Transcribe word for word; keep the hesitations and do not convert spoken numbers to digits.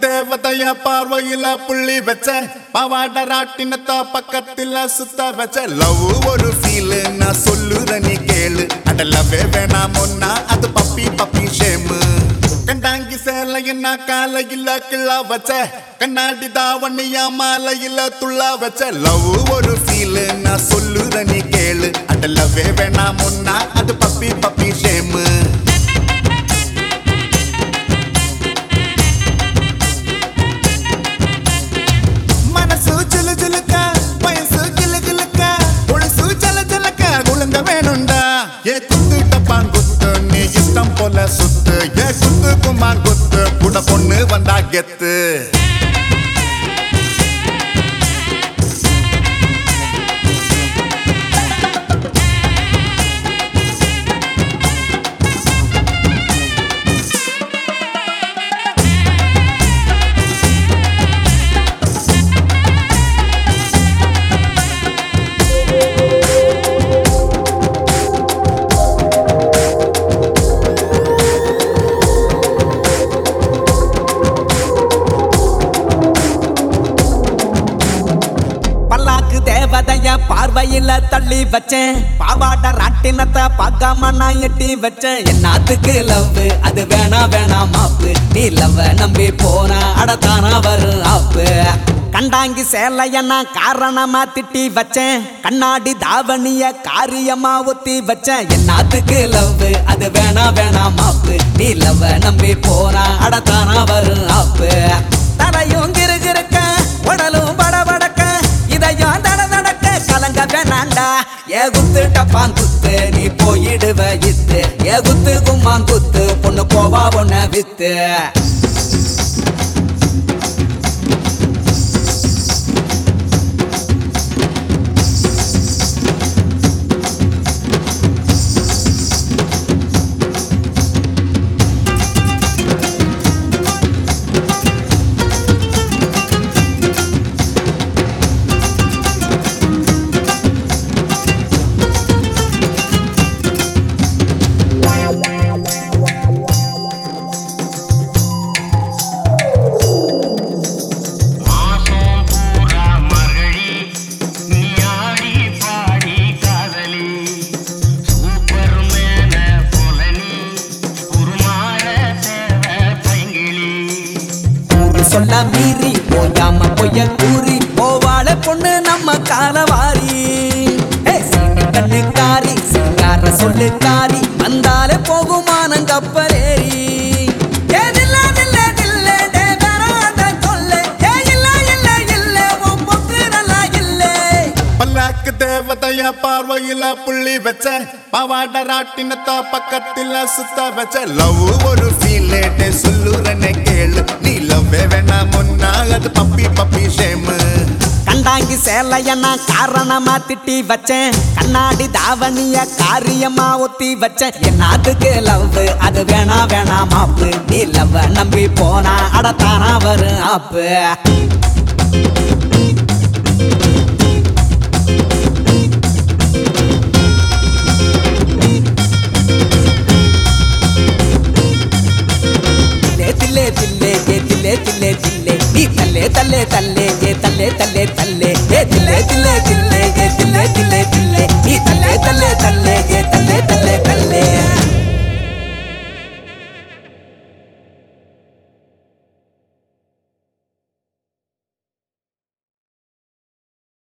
தேவதைய பார்வையில புள்ளி வச்ச பாவாட ராட்டினத்த பக்கத்துல சுத்த வச்ச லவ் ஒரு ஃபீல் நான் சொல்லுற நீ கேளு அடலவே வேணாம் ஒன்னா அது பப்பி பப்பி ஷேமு கண்டாங்கி சேலையன்னா காலையில கிள்ளா வச்ச கண்ணாடி தாவணியா மாலையில துள்ளா வச்ச லவ் ஒரு ஃபீல் நான் சொல்லுற நீ கேளு அடலவே வேணாம் ஒன்னா அது பப்பி பப்பி ஷேமு ஏ குத்து டப்பான் குத்து நீ இஷ்டம் போல சுத்து ஏ குத்து குமான் குத்து கூட பொண்ணு வந்தா கெத்து பார்வையில தள்ளி வச்சேன் பாவாட ராட்டினத்தை பார்க்காம நான் எட்டி வச்சேன் என்னாத்துக்கு லவ் அது வேணா வேணா மாப்பு நீ லவ் நம்பி போனா அடத்தானா வரும் ஆப்பு கண்டாங்கி சேலையன்னா காரணமா திட்டி வச்சேன் கண்ணாடி தாவணிய காரியமா ஒத்தி வச்சேன் என்னாத்துக்கு லவ் அது வேணா வேணா மாப்பு நீ லவ் நம்பி போனா அடத்தானா வரும் ஆப்பு தலையும் கிருகிருக்க உடலும் படபடக்க இதையும் தட கலங்க வேணாண்டா ஏ குத்து டப்பான் குத்து நீ போயிடுவ இத்து ஏ குத்து கும்மான் குத்து பொண்ணு போவா பொண்ண வித்து சொல்ல மீறி போயாம பொய்ய கூறி போவாள பொண்ணு நம்ம காலவாரி கண்ணு காரி சிங்கார சொல்லு காரி வந்தாலே போகுமானம் கப்பலேறி தேவதைய பார்வையில புள்ளி வச்ச பாவாட ராட்டினத்த பக்கத்துல சுத்த வச்ச லவ் ஒரு ஃபீல் சொல்லுறனே கேளு நீ லவ் வேணாம் ஒன்னா அது பப்பி பப்பி ஷேமு கண்டாங்கி சேலையன்னா காரணமா திட்டி வச்சேன் கண்ணாடி தாவணிய காரியமா ஒத்தி வச்சேன் என்னாத்துக்கு லவ் அது வேணா வேணா மாப்பு நீ லவ் நம்பி போனா அடத்தானா வரும் ஆப்பு தில்லே தில்லே ஏ தில்லே தில்லே தில்லே நீ தல்லே தல்லே தல்லே ஏ தல்லே தல்லே தல்லே ஏ தில்லே தில்லே தில்லே ஏ தில்லே தில்லே தில்லே நீ தல்லே தல்லே தல்லே